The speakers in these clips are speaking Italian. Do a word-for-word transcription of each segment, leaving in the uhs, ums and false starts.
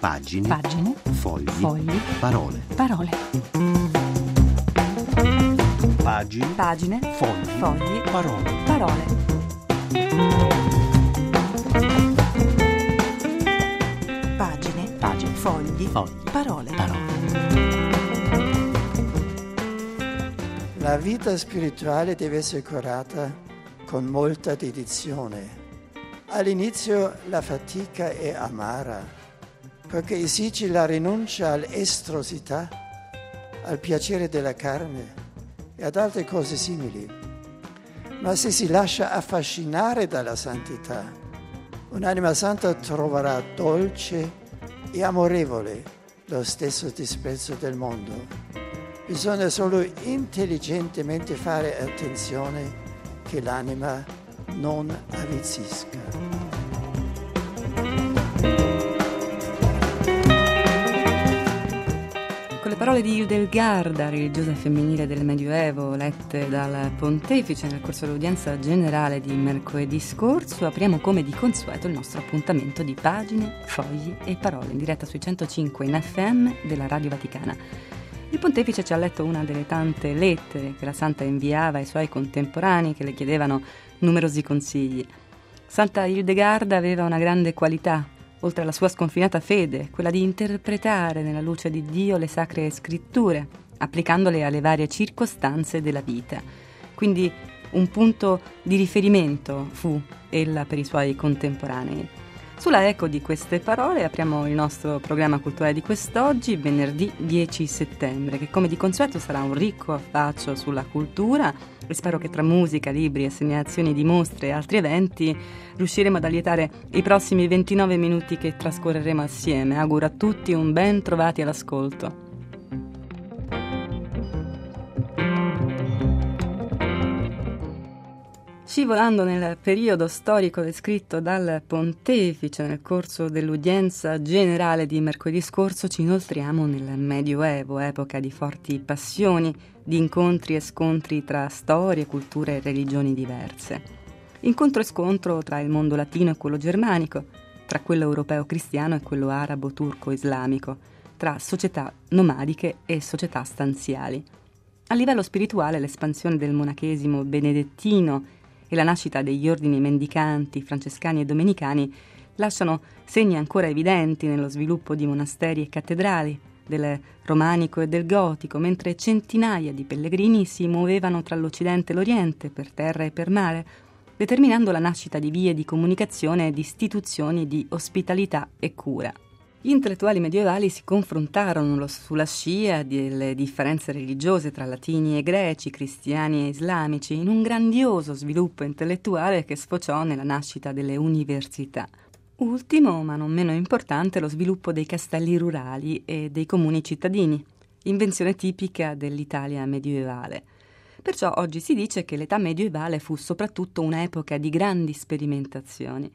Pagine. Pagine. Fogli. Fogli. Parole. Parole. Pagine. Pagine. Fogli. Fogli. Parole. Parole. Pagine. Pagine. Fogli. Fogli. Parole. Parole. La vita spirituale deve essere curata con molta dedizione. All'inizio la fatica è amara, perché esige la rinuncia all'estrosità, al piacere della carne e ad altre cose simili. Ma se si lascia affascinare dalla santità, un'anima santa troverà dolce e amorevole lo stesso disprezzo del mondo. Bisogna solo intelligentemente fare attenzione che l'anima non avvizzisca. Con le parole di Hildegarda, religiosa femminile del Medioevo, lette dal pontefice nel corso dell'udienza generale di mercoledì scorso, apriamo come di consueto il nostro appuntamento di Pagine, Fogli e Parole, in diretta sui centocinque in effe emme della Radio Vaticana. Il pontefice ci ha letto una delle tante lettere che la Santa inviava ai suoi contemporanei che le chiedevano numerosi consigli. Santa Hildegarda aveva una grande qualità, oltre alla sua sconfinata fede, quella di interpretare nella luce di Dio le sacre scritture, applicandole alle varie circostanze della vita. Quindi un punto di riferimento fu ella per i suoi contemporanei. Sulla eco di queste parole apriamo il nostro programma culturale di quest'oggi, venerdì dieci settembre, che come di consueto sarà un ricco affaccio sulla cultura e spero che tra musica, libri, segnalazioni di mostre e altri eventi riusciremo ad allietare i prossimi ventinove minuti che trascorreremo assieme. Auguro a tutti un ben trovati all'ascolto. Scivolando nel periodo storico descritto dal pontefice nel corso dell'udienza generale di mercoledì scorso, ci inoltriamo nel Medioevo, epoca di forti passioni, di incontri e scontri tra storie, culture e religioni diverse. Incontro e scontro tra il mondo latino e quello germanico, tra quello europeo cristiano e quello arabo, turco, islamico, tra società nomadiche e società stanziali. A livello spirituale, l'espansione del monachesimo benedettino e la nascita degli ordini mendicanti, francescani e domenicani lasciano segni ancora evidenti nello sviluppo di monasteri e cattedrali, del romanico e del gotico, mentre centinaia di pellegrini si muovevano tra l'Occidente e l'Oriente, per terra e per mare, determinando la nascita di vie di comunicazione e di istituzioni di ospitalità e cura. Gli intellettuali medievali si confrontarono sulla scia delle differenze religiose tra latini e greci, cristiani e islamici, in un grandioso sviluppo intellettuale che sfociò nella nascita delle università. Ultimo, ma non meno importante, lo sviluppo dei castelli rurali e dei comuni cittadini, invenzione tipica dell'Italia medievale. Perciò oggi si dice che l'età medievale fu soprattutto un'epoca di grandi sperimentazioni.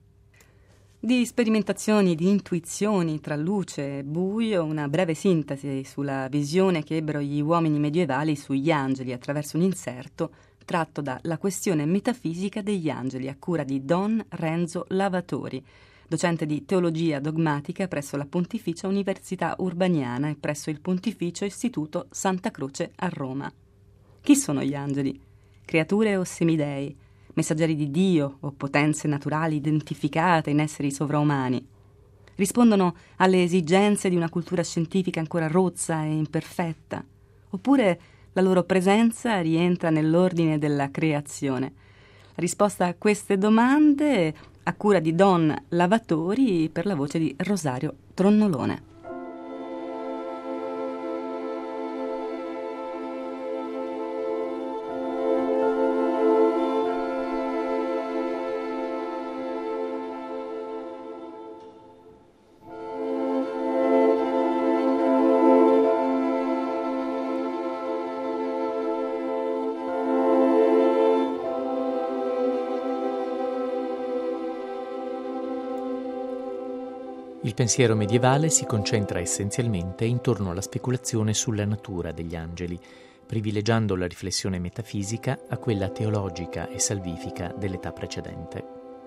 Di sperimentazioni, di intuizioni tra luce e buio, una breve sintesi sulla visione che ebbero gli uomini medievali sugli angeli attraverso un inserto tratto da La questione metafisica degli angeli a cura di Don Renzo Lavatori, docente di teologia dogmatica presso la Pontificia Università Urbaniana e presso il Pontificio Istituto Santa Croce a Roma. Chi sono gli angeli? Creature o semidei? Messaggeri di Dio o potenze naturali identificate in esseri sovraumani? Rispondono alle esigenze di una cultura scientifica ancora rozza e imperfetta? Oppure la loro presenza rientra nell'ordine della creazione? La risposta a queste domande a cura di Don Lavatori per la voce di Rosario Tronnolone. Il pensiero medievale si concentra essenzialmente intorno alla speculazione sulla natura degli angeli, privilegiando la riflessione metafisica a quella teologica e salvifica dell'età precedente.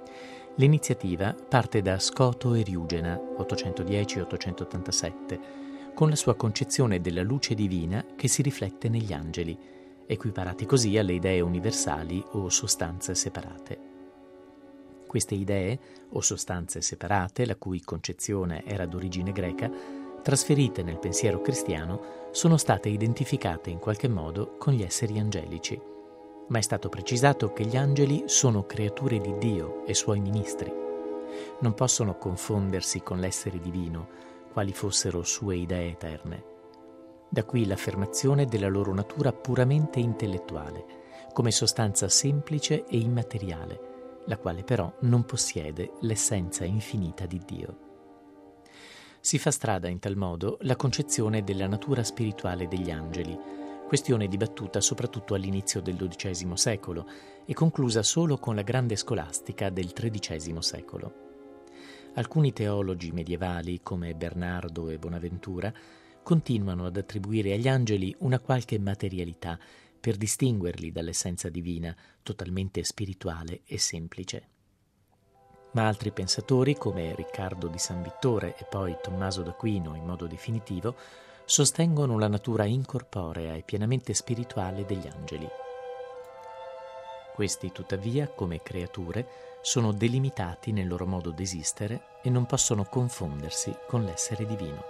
L'iniziativa parte da Scoto Eriugena, ottocentodieci ottocentottantasette, con la sua concezione della luce divina che si riflette negli angeli, equiparati così alle idee universali o sostanze separate. Queste idee, o sostanze separate, la cui concezione era d'origine greca, trasferite nel pensiero cristiano, sono state identificate in qualche modo con gli esseri angelici, ma è stato precisato che gli angeli sono creature di Dio e suoi ministri. Non possono confondersi con l'essere divino, quali fossero sue idee eterne. Da qui l'affermazione della loro natura puramente intellettuale, come sostanza semplice e immateriale, la quale però non possiede l'essenza infinita di Dio. Si fa strada in tal modo la concezione della natura spirituale degli angeli, questione dibattuta soprattutto all'inizio del dodicesimo secolo e conclusa solo con la grande scolastica del tredicesimo secolo. Alcuni teologi medievali, come Bernardo e Bonaventura, continuano ad attribuire agli angeli una qualche materialità per distinguerli dall'essenza divina, totalmente spirituale e semplice. Ma altri pensatori, come Riccardo di San Vittore e poi Tommaso d'Aquino in modo definitivo, sostengono la natura incorporea e pienamente spirituale degli angeli. Questi, tuttavia, come creature, sono delimitati nel loro modo d'esistere e non possono confondersi con l'essere divino.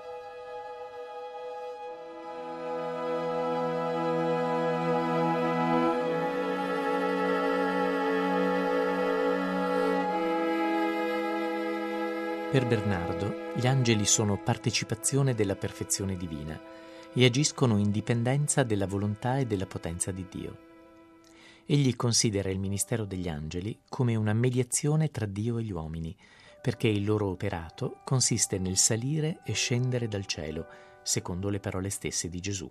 Per Bernardo, gli angeli sono partecipazione della perfezione divina e agiscono in dipendenza della volontà e della potenza di Dio. Egli considera il ministero degli angeli come una mediazione tra Dio e gli uomini, perché il loro operato consiste nel salire e scendere dal cielo, secondo le parole stesse di Gesù.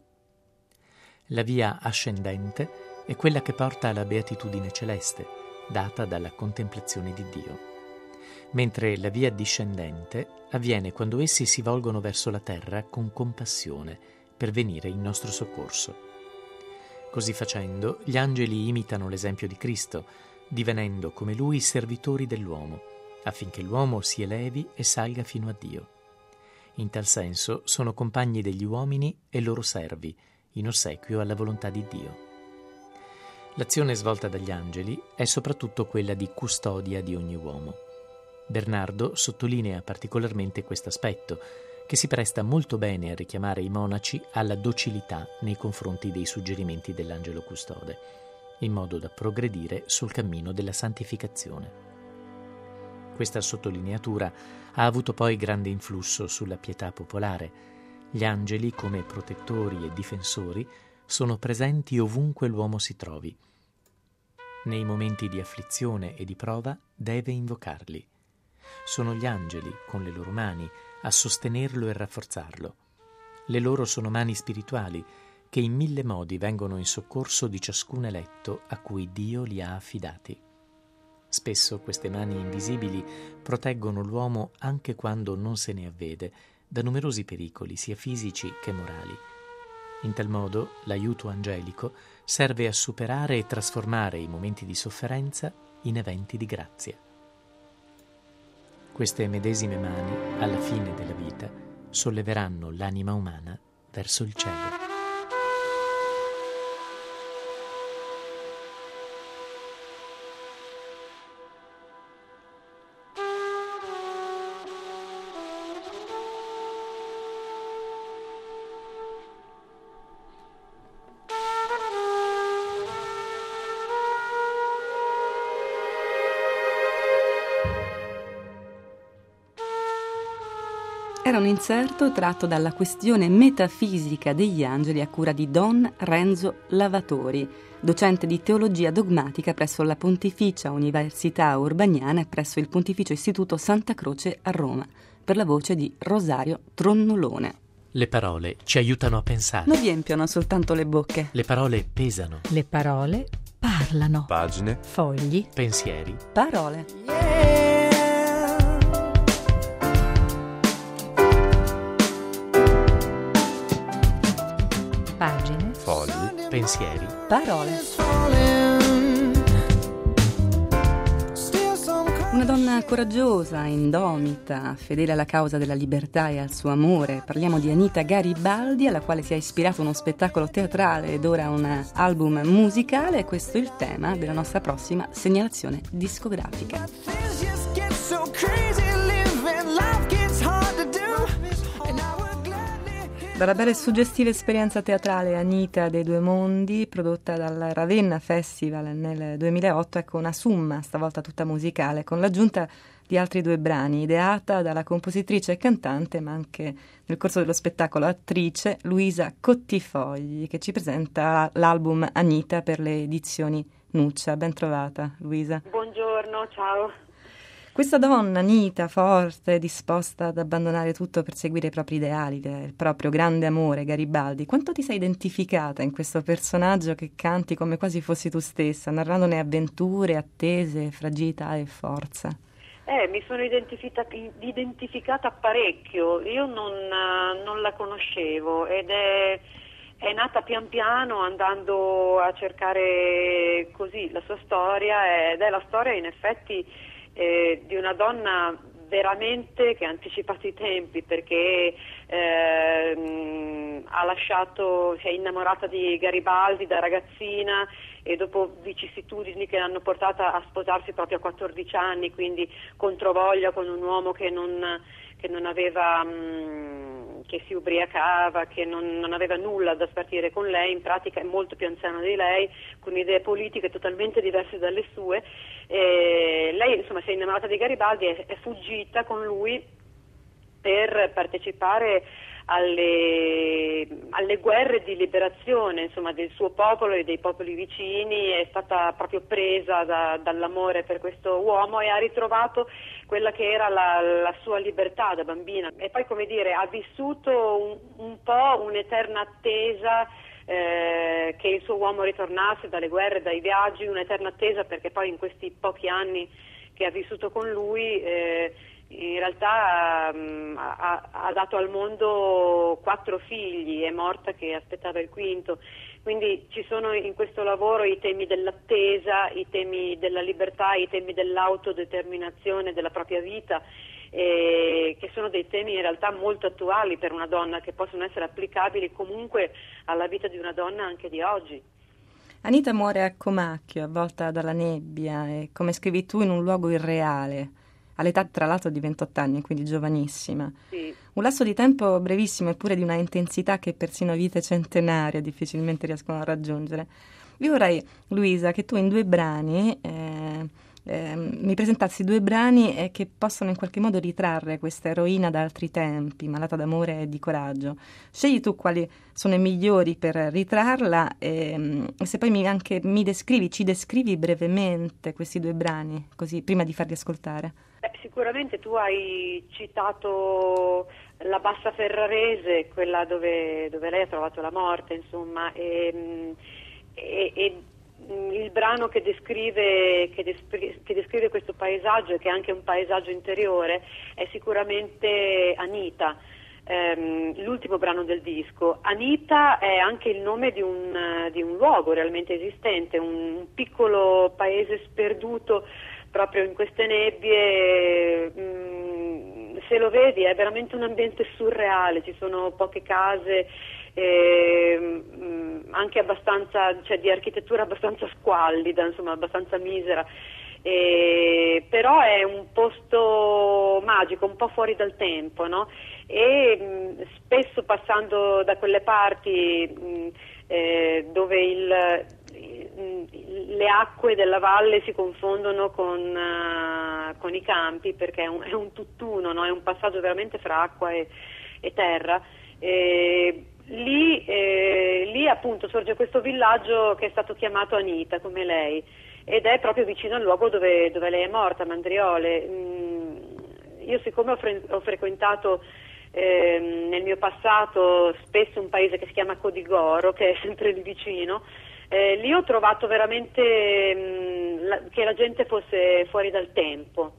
La via ascendente è quella che porta alla beatitudine celeste, data dalla contemplazione di Dio, mentre la via discendente avviene quando essi si volgono verso la terra con compassione per venire in nostro soccorso. Così facendo, gli angeli imitano l'esempio di Cristo, divenendo come Lui servitori dell'uomo, affinché l'uomo si elevi e salga fino a Dio. In tal senso sono compagni degli uomini e loro servi, in ossequio alla volontà di Dio. L'azione svolta dagli angeli è soprattutto quella di custodia di ogni uomo. Bernardo sottolinea particolarmente questo aspetto, che si presta molto bene a richiamare i monaci alla docilità nei confronti dei suggerimenti dell'angelo custode, in modo da progredire sul cammino della santificazione. Questa sottolineatura ha avuto poi grande influsso sulla pietà popolare. Gli angeli, come protettori e difensori, sono presenti ovunque l'uomo si trovi. Nei momenti di afflizione e di prova deve invocarli. Sono gli angeli, con le loro mani, a sostenerlo e rafforzarlo. Le loro sono mani spirituali, che in mille modi vengono in soccorso di ciascun eletto a cui Dio li ha affidati. Spesso queste mani invisibili proteggono l'uomo anche quando non se ne avvede da numerosi pericoli, sia fisici che morali. In tal modo, l'aiuto angelico serve a superare e trasformare i momenti di sofferenza in eventi di grazia. Queste medesime mani, alla fine della vita, solleveranno l'anima umana verso il cielo. Era un inserto tratto dalla questione metafisica degli angeli a cura di Don Renzo Lavatori, docente di teologia dogmatica presso la Pontificia Università Urbaniana e presso il Pontificio Istituto Santa Croce a Roma, per la voce di Rosario Tronnolone. Le parole ci aiutano a pensare. Non riempiono soltanto le bocche. Le parole pesano. Le parole parlano. Pagine. Fogli. Pensieri. Parole. Yeah. Pagine. Fogli. Parole. Una donna coraggiosa, indomita, fedele alla causa della libertà e al suo amore. Parliamo di Anita Garibaldi, alla quale si è ispirato uno spettacolo teatrale ed ora un album musicale. Questo è il tema della nostra prossima segnalazione discografica. Dalla bella e suggestiva esperienza teatrale Anita dei Due Mondi, prodotta dal Ravenna Festival nel duemilaotto, ecco una summa, stavolta tutta musicale, con l'aggiunta di altri due brani, ideata dalla compositrice e cantante, ma anche nel corso dello spettacolo attrice, Luisa Cottifogli, che ci presenta l'album Anita per le edizioni Nuccia. Ben trovata, Luisa. Buongiorno, ciao. Questa donna, Anita, forte, disposta ad abbandonare tutto per seguire i propri ideali, il proprio grande amore, Garibaldi, quanto ti sei identificata in questo personaggio che canti come quasi fossi tu stessa, narrandone avventure, attese, fragilità e forza? Eh, mi sono identificata, identificata parecchio, io non, non la conoscevo ed è, è nata pian piano andando a cercare così la sua storia ed è la storia in effetti Eh, di una donna veramente che ha anticipato i tempi, perché eh, mh, ha lasciato, si è innamorata di Garibaldi da ragazzina e dopo vicissitudini che l'hanno portata a sposarsi proprio a quattordici anni, quindi controvoglia con un uomo che non, che non aveva mh, che si ubriacava, che non, non aveva nulla da spartire con lei, in pratica è molto più anziana di lei, con idee politiche totalmente diverse dalle sue. E lei insomma si è innamorata di Garibaldi e è fuggita con lui per partecipare alle, alle guerre di liberazione insomma del suo popolo e dei popoli vicini, è stata proprio presa da, dall'amore per questo uomo e ha ritrovato quella che era la, la sua libertà da bambina e poi, come dire, ha vissuto un, un po' un'eterna attesa eh, che il suo uomo ritornasse dalle guerre, dai viaggi, un'eterna attesa, perché poi in questi pochi anni che ha vissuto con lui eh, in realtà um, ha, ha dato al mondo quattro figli, è morta che aspettava il quinto, quindi ci sono in questo lavoro i temi dell'attesa, i temi della libertà, i temi dell'autodeterminazione della propria vita, eh, che sono dei temi in realtà molto attuali per una donna, che possono essere applicabili comunque alla vita di una donna anche di oggi. Anita muore a Comacchio, avvolta dalla nebbia e, come scrivi tu, in un luogo irreale, all'età tra l'altro di ventotto anni, quindi giovanissima. Sì. Un lasso di tempo brevissimo eppure di una intensità che persino vite centenarie difficilmente riescono a raggiungere. Io vorrei, Luisa, che tu in due brani eh, eh, mi presentassi due brani eh, che possono in qualche modo ritrarre questa eroina da altri tempi, malata d'amore e di coraggio. Scegli tu quali sono i migliori per ritrarla e, e se poi mi anche mi descrivi, ci descrivi brevemente questi due brani, così prima di farli ascoltare. Beh, sicuramente tu hai citato la Bassa Ferrarese, quella dove, dove lei ha trovato la morte, insomma, e, e, e il brano che descrive, che, descrive, che descrive questo paesaggio, e che è anche un paesaggio interiore, è sicuramente Anita, ehm, l'ultimo brano del disco. Anita è anche il nome di un, di un luogo realmente esistente, un, un piccolo paese sperduto proprio in queste nebbie. Mh, se lo vedi è veramente un ambiente surreale, ci sono poche case, eh, mh, anche abbastanza, cioè di architettura abbastanza squallida, insomma abbastanza misera, eh, però è un posto magico, un po' fuori dal tempo, no? E mh, spesso passando da quelle parti mh, eh, dove il le acque della valle si confondono con, uh, con i campi, perché è un, è un tutt'uno, no? È un passaggio veramente fra acqua e, e terra. E lì, eh, lì appunto sorge questo villaggio che è stato chiamato Anita, come lei, ed è proprio vicino al luogo dove, dove lei è morta, Mandriole. Mm, io siccome ho, fre- ho frequentato eh, nel mio passato spesso un paese che si chiama Codigoro, che è sempre lì vicino, Eh, lì ho trovato veramente mh, la, che la gente fosse fuori dal tempo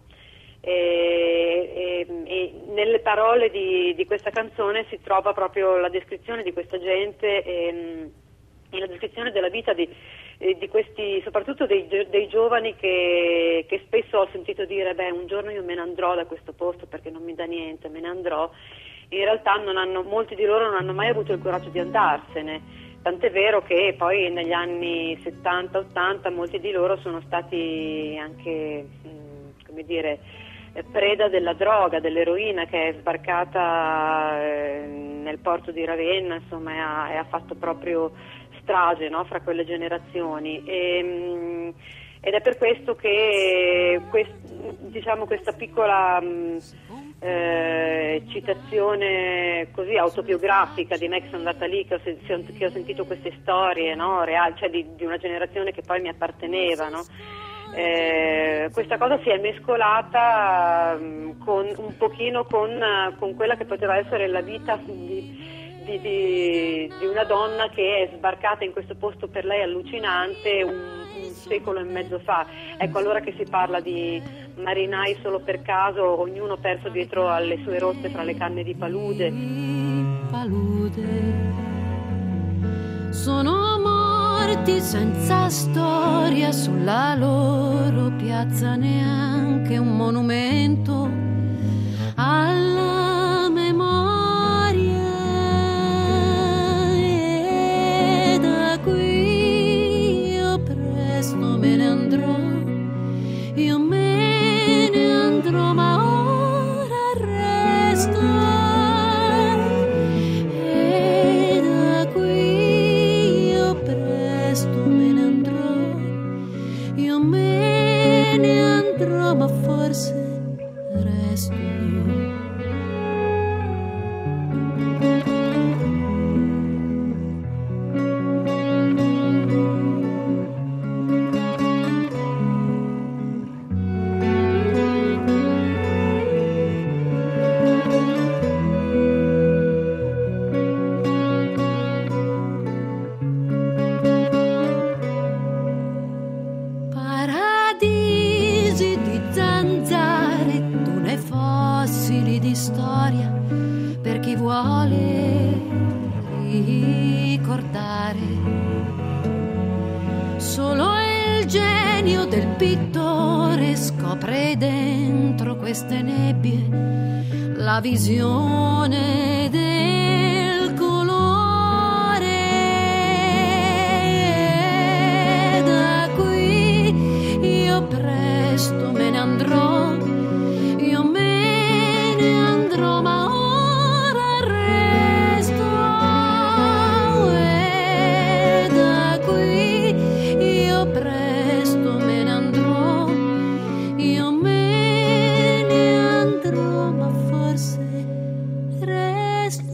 e, e, e nelle parole di, di questa canzone si trova proprio la descrizione di questa gente e, e la descrizione della vita di, di questi, soprattutto dei, dei giovani che, che spesso ho sentito dire beh un giorno io me ne andrò da questo posto perché non mi dà niente, me ne andrò. In realtà non hanno, molti di loro non hanno mai avuto il coraggio di andarsene, tant'è vero che poi negli anni settanta ottanta molti di loro sono stati anche, mh, come dire, preda della droga, dell'eroina che è sbarcata eh, nel porto di Ravenna, insomma, e ha, e ha fatto proprio strage, no, fra quelle generazioni. E, mh, ed è per questo che quest, diciamo, questa piccola mh, eh, citazione così autobiografica di me che sono andata lì, che ho, che ho sentito queste storie, no, reali, cioè di, di una generazione che poi mi apparteneva, no? Eh, questa cosa si è mescolata um, con, un pochino con, uh, con quella che poteva essere la vita di, di, di, di una donna che è sbarcata in questo posto per lei allucinante un, un secolo e mezzo fa. Ecco, allora che si parla di marinai solo per caso, ognuno perso dietro alle sue rotte fra le canne di palude. Palude sono morti senza storia, sulla loro piazza neanche un monumento alla memoria. E da qui io presto me ne andrò, io me ne andrò, ma ora resto. Ma forse resto. Solo il genio del pittore scopre dentro queste nebbie la visione del colore. Da qui io presto me ne andrò, io me ne andrò, ma presto me ne andrò, io me ne andrò, ma forse resto.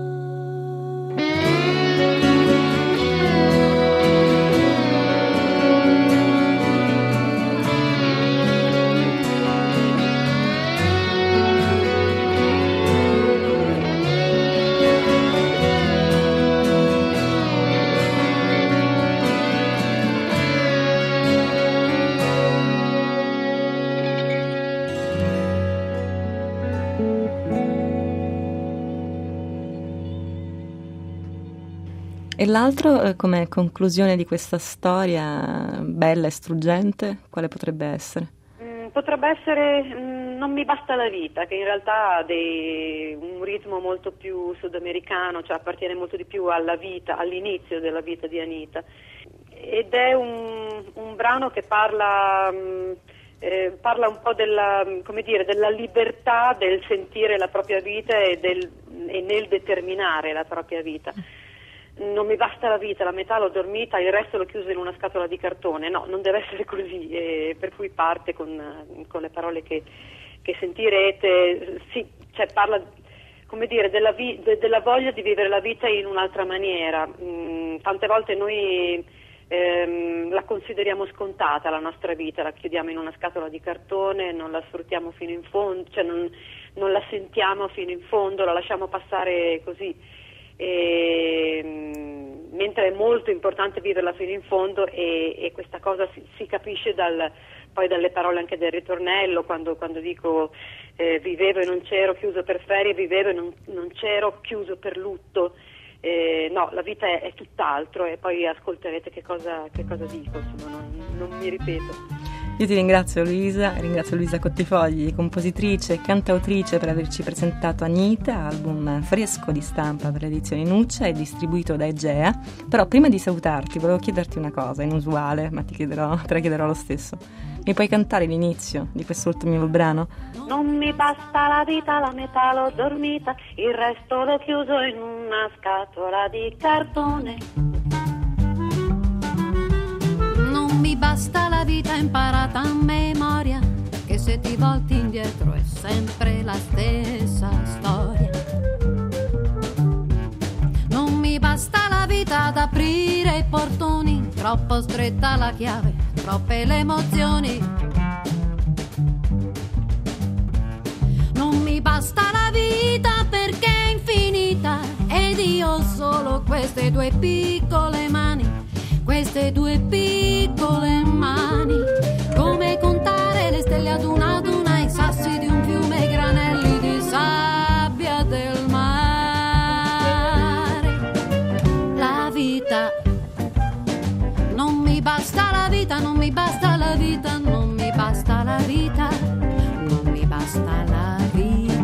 E l'altro, eh, come conclusione di questa storia bella e struggente, quale potrebbe essere? Mm, potrebbe essere mm, Non mi basta la vita, che in realtà ha dei, un ritmo molto più sudamericano, cioè appartiene molto di più alla vita, all'inizio della vita di Anita. Ed è un, un brano che parla... Mm, Eh, parla un po' della, come dire, della libertà del sentire la propria vita e, del, e nel determinare la propria vita. Non mi basta la vita, la metà l'ho dormita, il resto l'ho chiuso in una scatola di cartone. No, non deve essere così, e per cui parte con, con le parole che, che sentirete. Sì, cioè parla, come dire, della, vi, de, della voglia di vivere la vita in un'altra maniera. Mm, tante volte noi ehm, la consideriamo scontata la nostra vita, la chiudiamo in una scatola di cartone, non la sfruttiamo fino in fondo, cioè non, non la sentiamo fino in fondo, la lasciamo passare così. E, mh, mentre è molto importante viverla fino in fondo, e, e questa cosa si, si capisce dal, poi dalle parole anche del ritornello, quando, quando dico eh, vivevo e non c'ero chiuso per ferie, vivevo e non, non c'ero chiuso per lutto. Eh, no, la vita è, è tutt'altro, e poi ascolterete che cosa, che cosa dico, insomma, non, non mi ripeto. Io ti ringrazio Luisa, ringrazio Luisa Cottifogli, compositrice e cantautrice, per averci presentato Anita, album fresco di stampa per le edizioni Nuccia e distribuito da Egea. Però prima di salutarti volevo chiederti una cosa inusuale, ma ti chiederò, te la chiederò lo stesso. Mi puoi cantare l'inizio di quest'ultimo brano? Non mi basta la vita, la metà l'ho dormita, il resto l'ho chiuso in una scatola di cartone. Non mi basta la vita imparata a memoria, che se ti volti indietro è sempre la stessa storia. Non mi basta la vita ad aprire i portoni, troppo stretta la chiave, troppe le emozioni. Non mi basta la vita perché è infinita ed io ho solo queste due piccole mani. Queste due piccole mani, come contare le stelle ad una ad una, i sassi di un fiume, i granelli di sabbia del mare. La vita, non mi basta la vita, non mi basta la vita, non mi basta la vita, non mi basta la vita.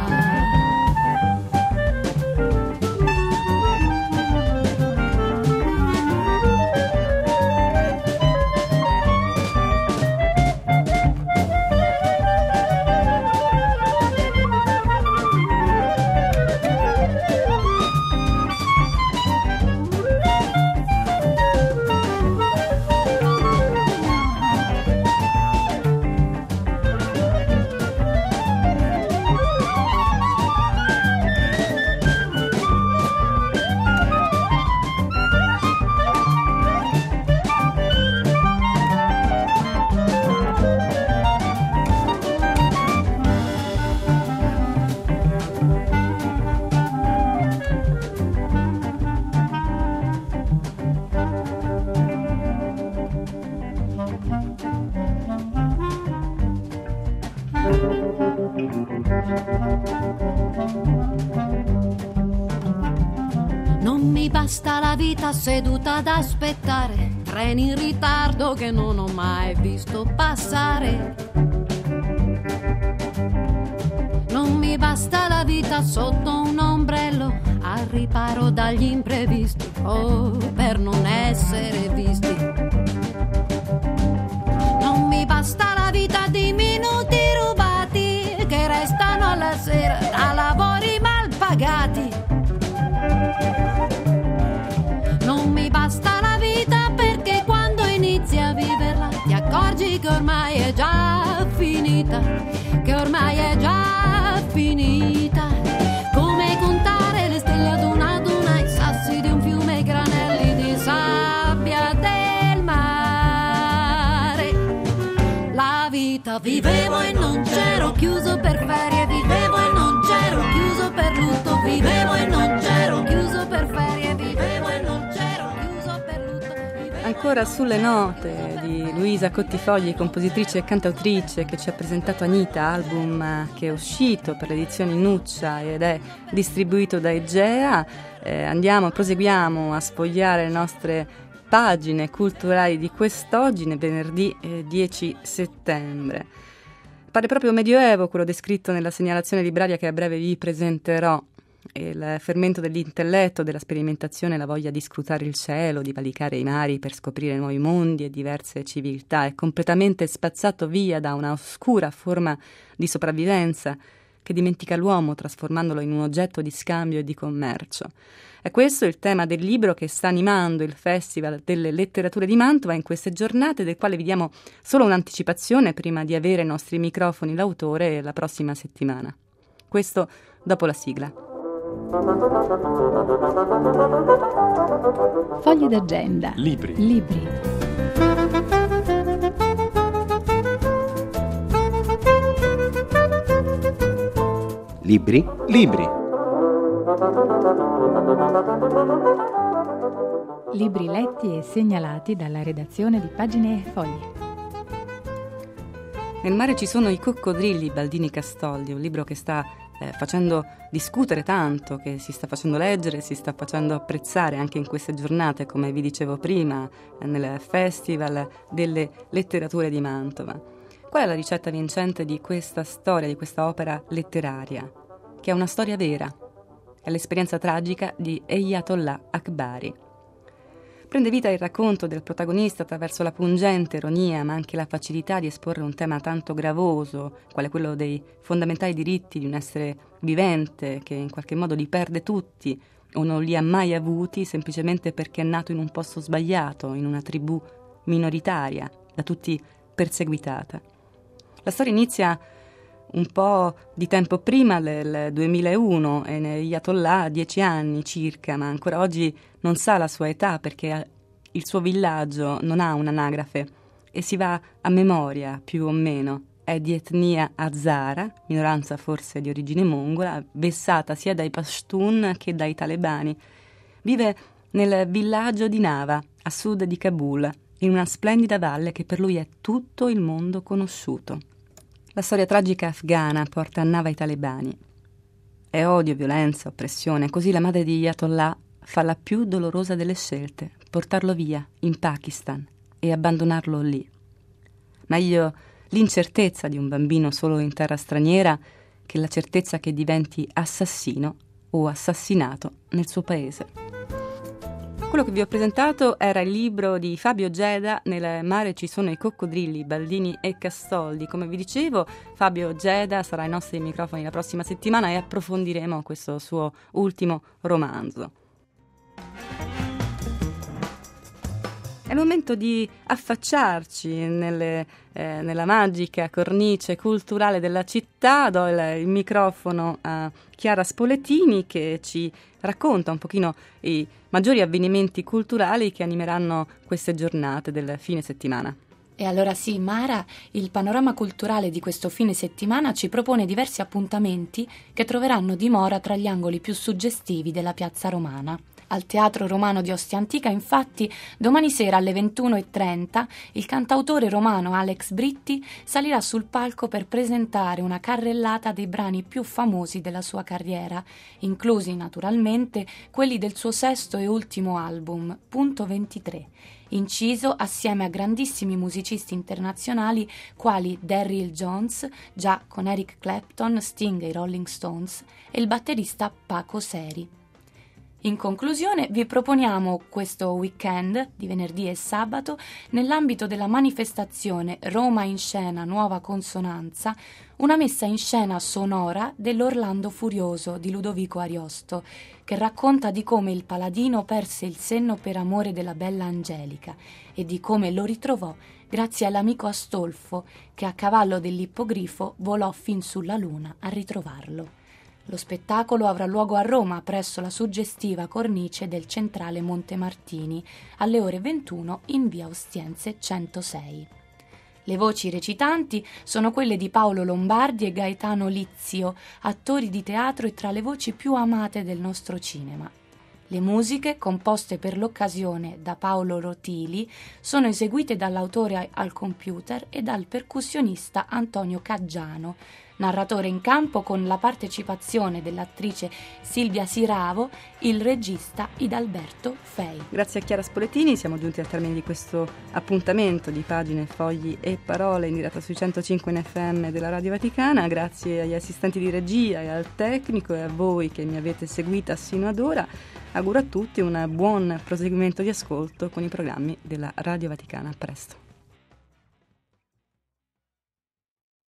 Non mi basta la vita seduta ad aspettare treni in ritardo che non ho mai visto passare. Non mi basta la vita sotto un ombrello al riparo dagli imprevisti o oh, per non essere visti. Non mi basta la vita di minuti rubati che restano alla sera da lavori mal pagati. Non mi basta la vita perché quando inizi a viverla ti accorgi che ormai è già finita, che ormai è già finita. Come contare le stelle ad una ad una, i sassi di un fiume, i granelli di sabbia del mare. La vita vivevo e non c'ero, chiuso per ferie, vivevo e non c'ero, chiuso per lutto, vivevo e non c'ero, chiuso per ferie, vivevo e non c'ero, chiuso per lutto. Ancora sulle note di Luisa Cottifogli, compositrice e cantautrice, che ci ha presentato Anita, album che è uscito per le edizioni Nuccia ed è distribuito da Egea. Eh, andiamo, proseguiamo a sfogliare le nostre pagine culturali di quest'oggi, nel venerdì eh, dieci settembre. Pare proprio medioevo quello descritto nella segnalazione libraria che a breve vi presenterò. Il fermento dell'intelletto, della sperimentazione, la voglia di scrutare il cielo, di valicare i mari per scoprire nuovi mondi e diverse civiltà è completamente spazzato via da una oscura forma di sopravvivenza che dimentica l'uomo trasformandolo in un oggetto di scambio e di commercio. È questo il tema del libro che sta animando il Festival delle Letterature di Mantova in queste giornate, del quale vi diamo solo un'anticipazione prima di avere ai nostri microfoni l'autore la prossima settimana. Questo dopo la sigla. Fogli d'agenda. Libri. Libri. Libri. Libri. Libri letti e segnalati dalla redazione di Pagine e Fogli. Nel mare ci sono i coccodrilli, Baldini Castoldi, un libro che sta eh, facendo discutere tanto, che si sta facendo leggere, si sta facendo apprezzare anche in queste giornate, come vi dicevo prima, eh, nel Festival delle Letterature di Mantova. Qual è la ricetta vincente di questa storia, di questa opera letteraria? Che è una storia vera. È l'esperienza tragica di Ayatollah Akbari. Prende vita il racconto del protagonista attraverso la pungente ironia, ma anche la facilità di esporre un tema tanto gravoso, quale quello dei fondamentali diritti di un essere vivente che in qualche modo li perde tutti o non li ha mai avuti semplicemente perché è nato in un posto sbagliato, in una tribù minoritaria, da tutti perseguitata. La storia inizia un po' di tempo prima del duemilauno e Ayatollah ha dieci anni circa, ma ancora oggi non sa la sua età perché il suo villaggio non ha un'anagrafe e si va a memoria più o meno. È di etnia hazara, minoranza forse di origine mongola, vessata sia dai Pashtun che dai talebani. Vive nel villaggio di Nava, a sud di Kabul, in una splendida valle che per lui è tutto il mondo conosciuto. La storia tragica afghana porta a Nava i talebani. È odio, violenza, oppressione. Così la madre di Ayatollah fa la più dolorosa delle scelte, portarlo via, in Pakistan, e abbandonarlo lì. Meglio l'incertezza di un bambino solo in terra straniera che la certezza che diventi assassino o assassinato nel suo paese. Quello che vi ho presentato era il libro di Fabio Geda, Nel mare ci sono i coccodrilli, Baldini e Castoldi. Come vi dicevo, Fabio Geda sarà ai nostri microfoni la prossima settimana e approfondiremo questo suo ultimo romanzo. È il momento di affacciarci nelle, eh, nella magica cornice culturale della città. Do il, il microfono a Chiara Spoletini che ci racconta un pochino i maggiori avvenimenti culturali che animeranno queste giornate del fine settimana. E allora sì, Mara, il panorama culturale di questo fine settimana ci propone diversi appuntamenti che troveranno dimora tra gli angoli più suggestivi della piazza romana. Al Teatro Romano di Ostia Antica, infatti, domani sera alle ventuno e trenta il cantautore romano Alex Britti salirà sul palco per presentare una carrellata dei brani più famosi della sua carriera, inclusi naturalmente quelli del suo sesto e ultimo album, Punto ventitré, inciso assieme a grandissimi musicisti internazionali quali Daryl Jones, già con Eric Clapton, Sting e i Rolling Stones, e il batterista Paco Seri. In conclusione, vi proponiamo questo weekend di venerdì e sabato, nell'ambito della manifestazione Roma in scena Nuova Consonanza, una messa in scena sonora dell'Orlando Furioso di Ludovico Ariosto, che racconta di come il paladino perse il senno per amore della bella Angelica e di come lo ritrovò grazie all'amico Astolfo, che a cavallo dell'ippogrifo volò fin sulla luna a ritrovarlo. Lo spettacolo avrà luogo a Roma presso la suggestiva cornice del centrale Monte Martini alle ore ventuno in via Ostiense centosei. Le voci recitanti sono quelle di Paolo Lombardi e Gaetano Lizio, attori di teatro e tra le voci più amate del nostro cinema. Le musiche, composte per l'occasione da Paolo Rotili, sono eseguite dall'autore al computer e dal percussionista Antonio Caggiano, narratore in campo con la partecipazione dell'attrice Silvia Siravo, il regista Idalberto Fei. Grazie a Chiara Spoletini, siamo giunti al termine di questo appuntamento di Pagine, Fogli e Parole in diretta sui centocinque in F M della Radio Vaticana. Grazie agli assistenti di regia e al tecnico e a voi che mi avete seguita sino ad ora. Auguro a tutti un buon proseguimento di ascolto con i programmi della Radio Vaticana. A presto.